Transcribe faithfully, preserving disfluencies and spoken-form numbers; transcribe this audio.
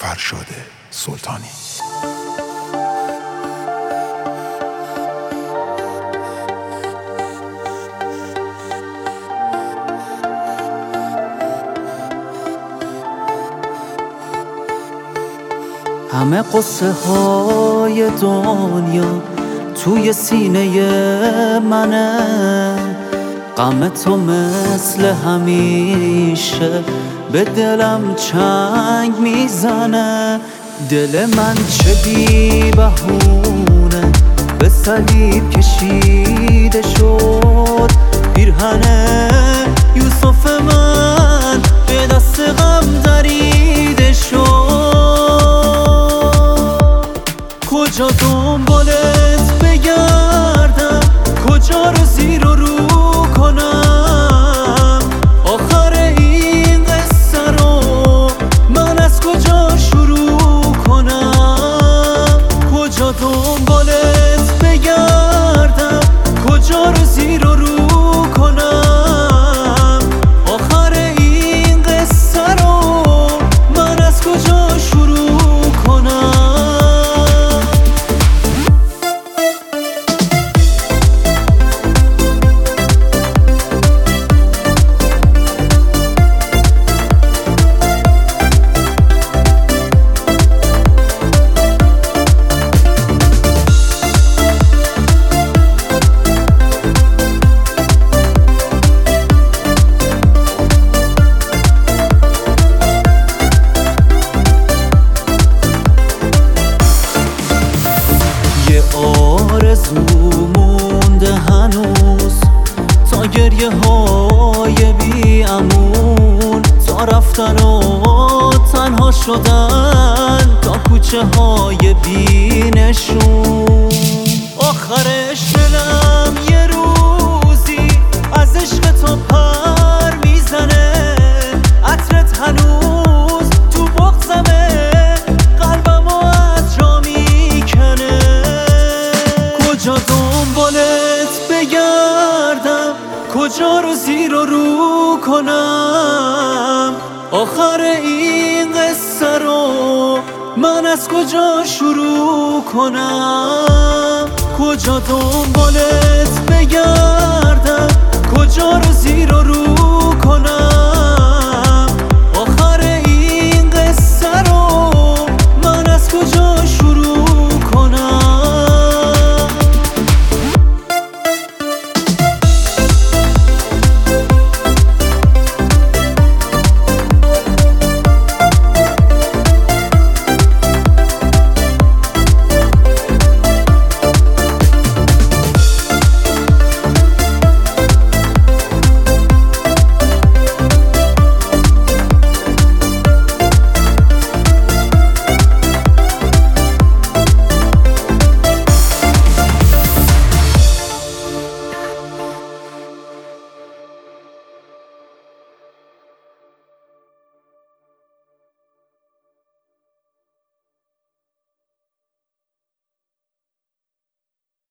فرشاد سلطانی. همه قصه های دنیا توی سینه منه، غم تو مثل همیشه به دلم چنگ میزنه. دل من چه بی بهونه به صلیب کشیده شد، پیرهن یوسف من به دست غم دریده شد. کجا دنبالت بگردم، کجا رو زیر و رو کنم، آخر این قصه رو من از کجا شروع کنم. کجا دنبالت بگردم، کجا رو زیر و رو کنم، آخر این قصه رو من از کجا شروع کنم. آرزو مونده هنوز تا گریه های بی امون، تا رفتن و تنها شدن، تا کوچه های بی نشون. آخرش دلم یه روزی از عشق تو پر میزنه، عطرت هنوز تو بغضمه، قلبمو از جا میکنه. کجا دنبالت بگردم، کجا رو زیر و رو کنم، آخر این قصه رو من از کجا شروع کنم. کجا دنبالت بگردم، کجا رو زیر و رو کنم،